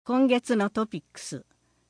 今月のトピックス。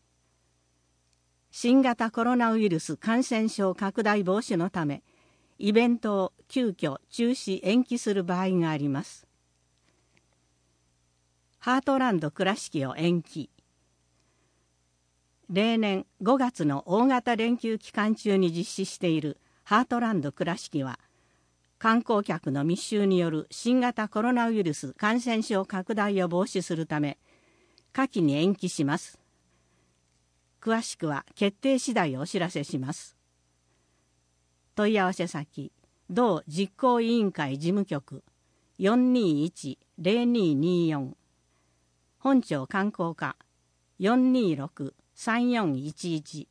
新型コロナウイルス感染症拡大防止のため、イベントを急遽中止延期する場合があります。ハートランド倉敷を延期。例年5月の大型連休期間中に実施しているハートランド倉敷は、観光客の密集による新型コロナウイルス感染症拡大を防止するため、下記に延期します。詳しくは決定次第お知らせします。問い合わせ先、同実行委員会事務局 421-0224 本庁観光課 426-3411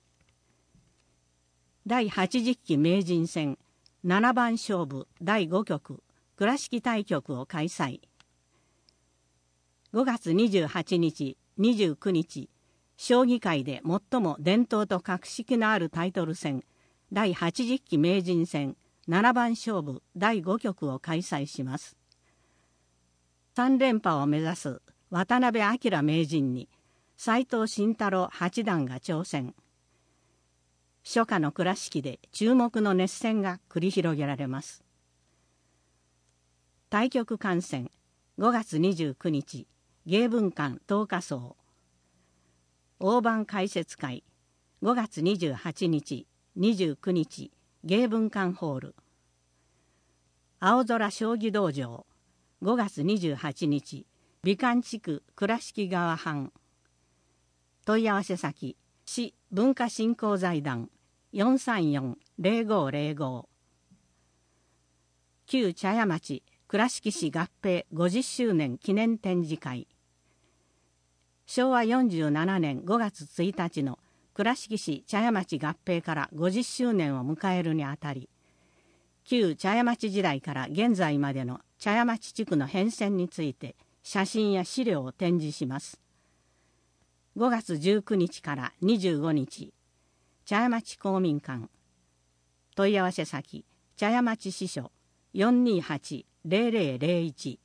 第80期名人戦7番勝負第5局倉敷対局を開催。5月28日、29日、将棋界で最も伝統と格式のあるタイトル戦第80期名人戦7番勝負第5局を開催します。3連覇を目指す渡辺明名人に斎藤慎太郎八段が挑戦。初夏の倉敷で注目の熱戦が繰り広げられます。対局観戦5月29日芸文館10日荘大盤解説会5月28日29日芸文館ホール青空将棋道場5月28日美観地区倉敷川畔問い合わせ先市文化振興財団 434-0505 旧茶屋町倉敷市合併50周年記念展示会昭和47年5月1日の倉敷市茶屋町合併から50周年を迎えるにあたり、旧茶屋町時代から現在までの茶屋町地区の変遷について写真や資料を展示します。5月19日から25日、茶屋町公民館。問い合わせ先、茶屋町支所 428-0001。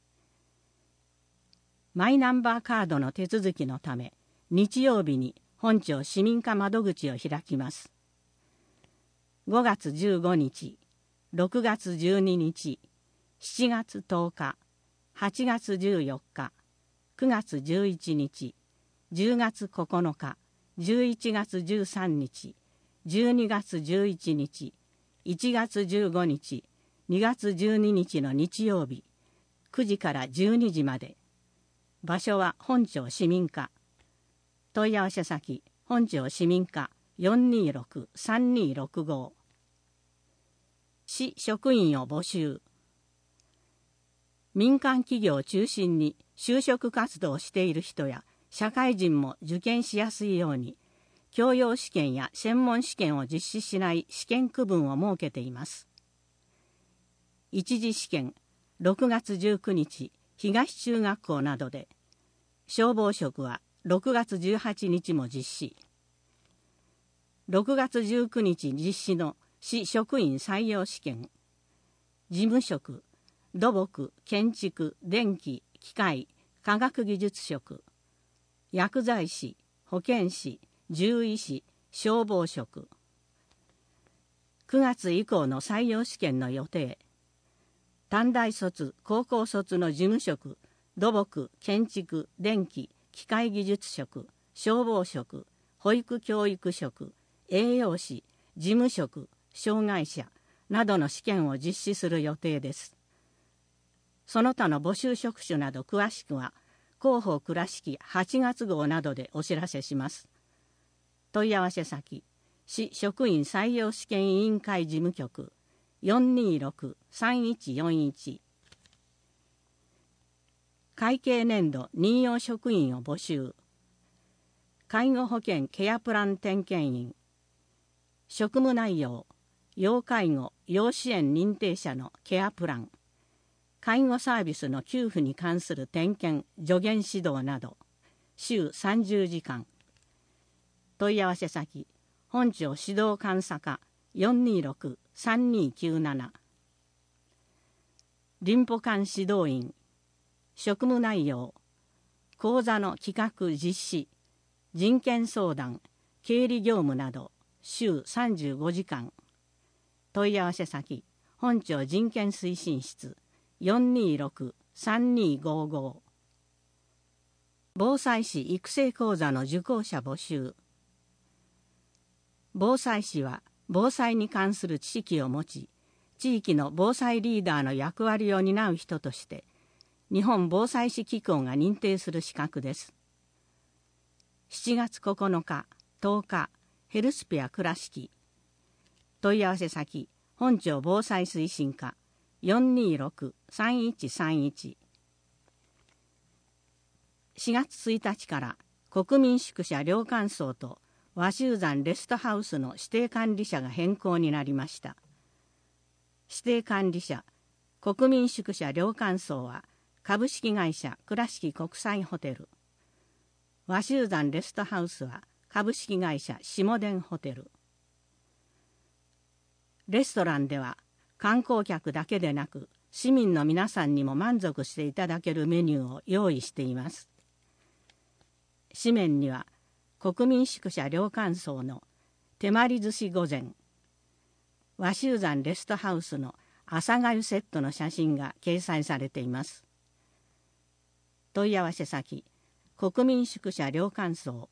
マイナンバーカードの手続きのため、日曜日に本庁市民課窓口を開きます。5月15日、6月12日、7月10日、8月14日、9月11日、10月9日、11月13日、12月11日、1月15日、2月12日の日曜日、9時から12時まで。場所は本庁市民課。問い合わせ先、本庁市民課 426-3265。市職員を募集。民間企業を中心に就職活動をしている人や社会人も受験しやすいように、教養試験や専門試験を実施しない試験区分を設けています。一次試験、6月19日、東中学校などで、消防職は6月18日も実施。6月19日実施の市職員採用試験、事務職、土木、建築、電気、機械、科学技術職、薬剤師、保健師、獣医師、消防職。9月以降の採用試験の予定。短大卒、高校卒の事務職、土木、建築、電気、機械技術職、消防職、保育教育職、栄養士、事務職、障害者などの試験を実施する予定です。その他の募集職種など詳しくは、広報倉敷8月号などでお知らせします。問い合わせ先、市職員採用試験委員会事務局、426-3141。会計年度任用職員を募集。介護保険ケアプラン点検員。職務内容、要介護・要支援認定者のケアプラン。介護サービスの給付に関する点検・助言指導など、週30時間。問い合わせ先、本庁指導監査課 426-3297。林保官指導員。職務内容、 講座の企画実施、人権相談、経理業務など週35時間。問い合わせ先、本庁人権推進室 426-3255。防災士育成講座の受講者募集。防災士は防災に関する知識を持ち、地域の防災リーダーの役割を担う人として、日本防災士機構が認定する資格です。7月9日、10日、ヘルスペア倉敷。問い合わせ先、本庁防災推進課 426-3131。4月1日から国民宿舎寮管層と和州山レストハウスの指定管理者が変更になりました。指定管理者、国民宿舎寮管層は株式会社倉敷国際ホテル。和州山レストハウスは株式会社下田ホテル。レストランでは観光客だけでなく市民の皆さんにも満足していただけるメニューを用意しています。紙面には国民宿舎寮管層の手まり寿司御膳、和州山レストハウスの朝粥セットの写真が掲載されています。問い合わせ先、国民宿舎寮管層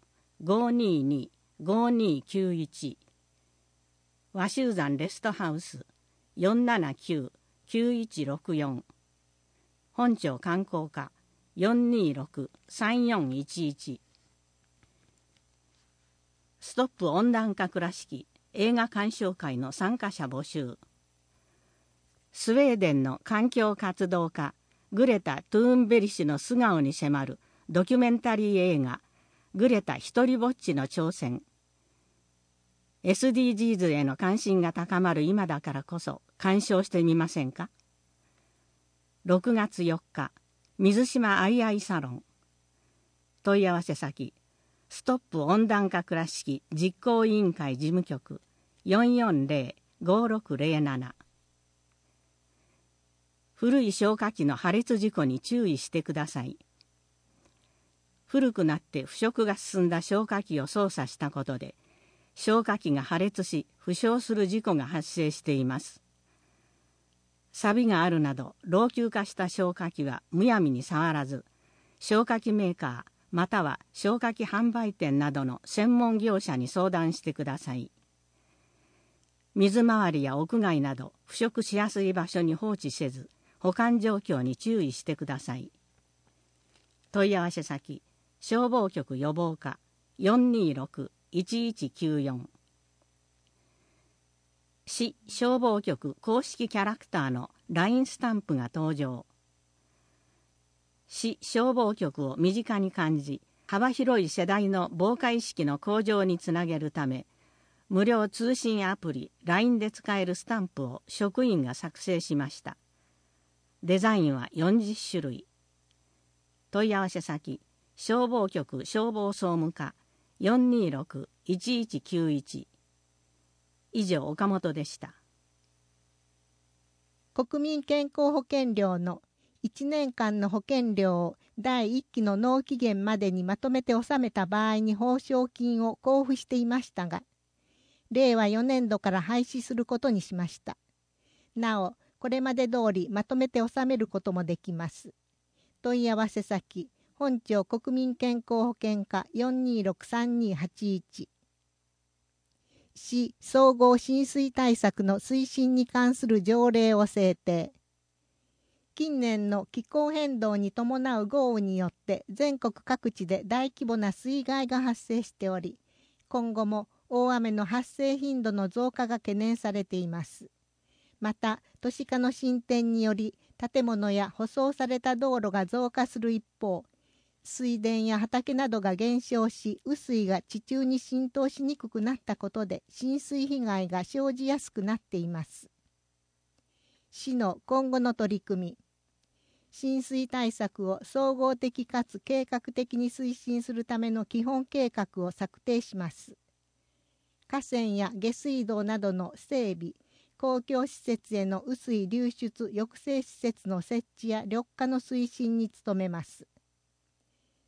522-5291。和州山レストハウス 479-9164。本庁観光課 426-3411。ストップ温暖化倉敷映画鑑賞会の参加者募集。スウェーデンの環境活動家グレタ・トゥーンベリ氏の素顔に迫るドキュメンタリー映画グレタ一人ぼっちの挑戦。SDGs への関心が高まる今だからこそ鑑賞してみませんか。6月4日、水島アイアイサロン。問い合わせ先、ストップ温暖化倉敷実行委員会事務局 440-5607。古い消火器の破裂事故に注意してください。古くなって腐食が進んだ消火器を操作したことで、消火器が破裂し負傷する事故が発生しています。錆があるなど老朽化した消火器はむやみに触らず、消火器メーカーまたは消火器販売店などの専門業者に相談してください。水回りや屋外など腐食しやすい場所に放置せず、保管状況に注意してください。問い合わせ先、消防局予防課 426-1194。市消防局公式キャラクターの LINE スタンプが登場。市消防局を身近に感じ、幅広い世代の防火意識の向上につなげるため、無料通信アプリ LINE で使えるスタンプを職員が作成しました。デザインは40種類。問い合わせ先、消防局消防総務課 426-1191。以上、岡本でした。 国民健康保険料の1年間の保険料を第1期の納期限までにまとめて納めた場合に報奨金を交付していましたが、令和4年度から廃止することにしました。なお、これまで通りまとめて納めることもできます。問い合わせ先、本庁国民健康保険課 426-3281。市総合浸水対策の推進に関する条例を制定。近年の気候変動に伴う豪雨によって全国各地で大規模な水害が発生しており、今後も大雨の発生頻度の増加が懸念されています。また、都市化の進展により建物や舗装された道路が増加する一方、水田や畑などが減少し、雨水が地中に浸透しにくくなったことで浸水被害が生じやすくなっています。市の今後の取り組み。浸水対策を総合的かつ計画的に推進するための基本計画を策定します。河川や下水道などの整備、公共施設への雨水流出抑制施設の設置や緑化の推進に努めます。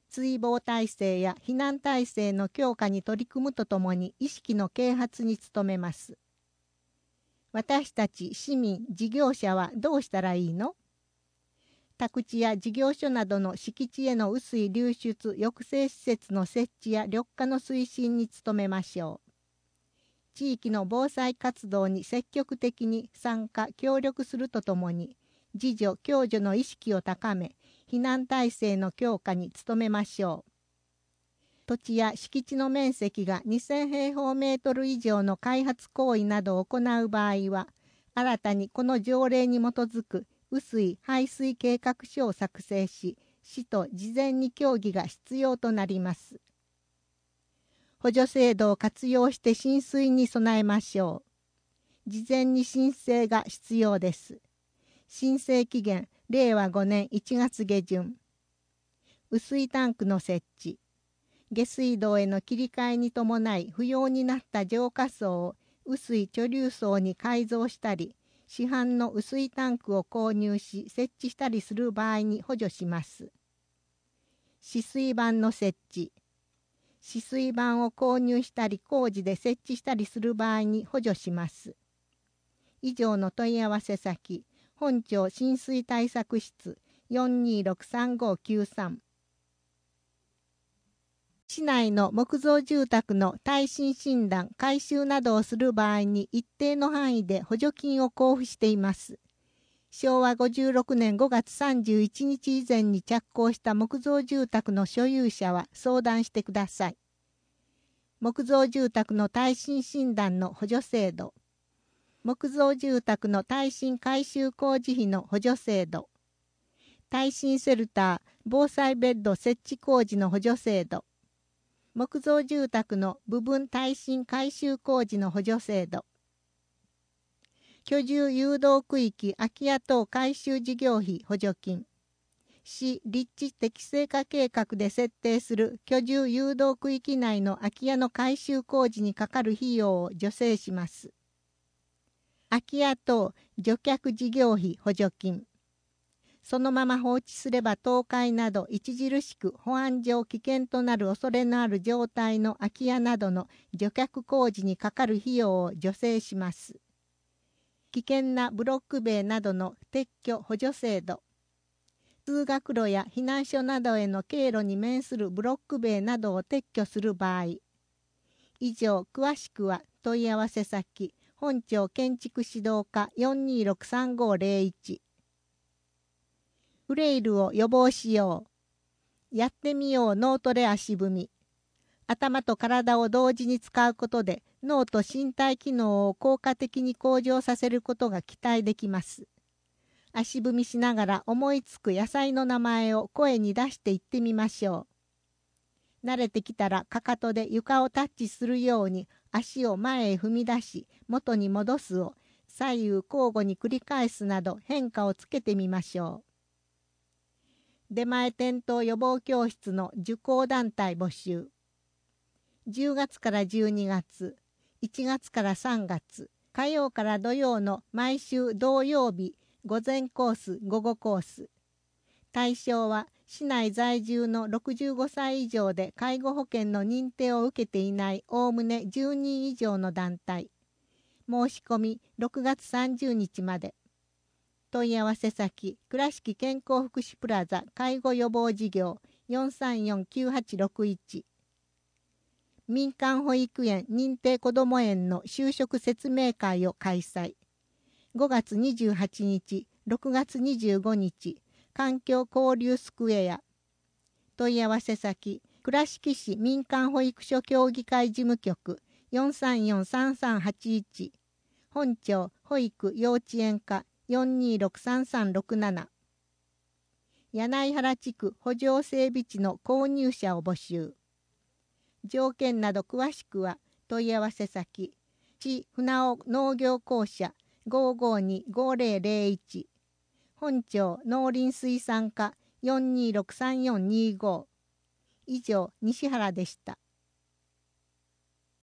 追放体制や避難体制の強化に取り組むとともに意識の啓発に努めます。私たち市民・事業者はどうしたらいいの？宅地や事業所などの敷地への雨水流出抑制施設の設置や緑化の推進に努めましょう。地域の防災活動に積極的に参加・協力するとともに、自助・共助の意識を高め、避難体制の強化に努めましょう。土地や敷地の面積が2000平方メートル以上の開発行為などを行う場合は、新たにこの条例に基づく雨水・排水計画書を作成し、市と事前に協議が必要となります。補助制度を活用して浸水に備えましょう。事前に申請が必要です。申請期限、令和5年1月下旬。雨水タンクの設置。下水道への切り替えに伴い不要になった浄化槽を雨水貯留槽に改造したり、市販の雨水タンクを購入し設置したりする場合に補助します。止水板の設置。止水板を購入したり工事で設置したりする場合に補助します。以上の問い合わせ先、本町浸水対策室 426-3593。市内の木造住宅の耐震診断・改修などをする場合に一定の範囲で補助金を交付しています。昭和56年5月31日以前に着工した木造住宅の所有者は相談してください。木造住宅の耐震診断の補助制度。木造住宅の耐震改修工事費の補助制度。耐震シェルター・防災ベッド設置工事の補助制度。木造住宅の部分耐震改修工事の補助制度。居住誘導区域空き家等改修事業費補助金。市立地適正化計画で設定する居住誘導区域内の空き家の改修工事にかかる費用を助成します。空き家等除却事業費補助金。そのまま放置すれば倒壊など著しく保安上危険となる恐れのある状態の空き家などの除却工事にかかる費用を助成します。危険なブロック塀などの撤去補助制度。通学路や避難所などへの経路に面するブロック塀などを撤去する場合。以上、詳しくは問い合わせ先、本町建築指導課 426-3501。フレイルを予防しよう。やってみよう脳トレ足踏み。頭と体を同時に使うことで脳と身体機能を効果的に向上させることが期待できます。足踏みしながら思いつく野菜の名前を声に出して言ってみましょう。慣れてきたらかかとで床をタッチするように足を前へ踏み出し元に戻すを左右交互に繰り返すなど変化をつけてみましょう。出前転倒予防教室の受講団体募集。10月から12月、1月から3月、火曜から土曜の毎週土曜日、午前コース、午後コース。対象は市内在住の65歳以上で介護保険の認定を受けていないおおむね10人以上の団体。申し込み6月30日まで。問い合わせ先、倉敷健康福祉プラザ介護予防事業 434-9861。民間保育園認定こども園の就職説明会を開催。5月28日、6月25日、環境交流スクエア。問い合わせ先、倉敷市民間保育所協議会事務局 434-3381。本町保育幼稚園課426-3367。柳井原地区補助整備地の購入者を募集。条件など詳しくは問い合わせ先、市船尾農業公社 552-5001。本町農林水産課426-3425。以上、西原でした。